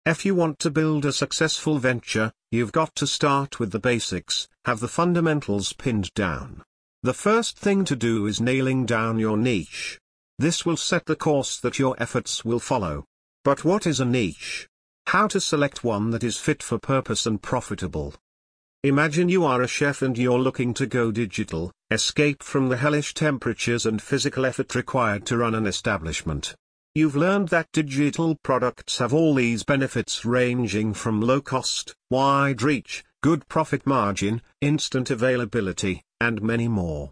If you want to build a successful venture, you've got to start with the basics, have the fundamentals pinned down. The first thing to do is nailing down your niche. This will set the course that your efforts will follow. But what is a niche? How to select one that is fit for purpose and profitable? Imagine you are a chef and you're looking to go digital, escape from the hellish temperatures and physical effort required to run an establishment. You've learned that digital products have all these benefits ranging from low cost, wide reach, good profit margin, instant availability, and many more.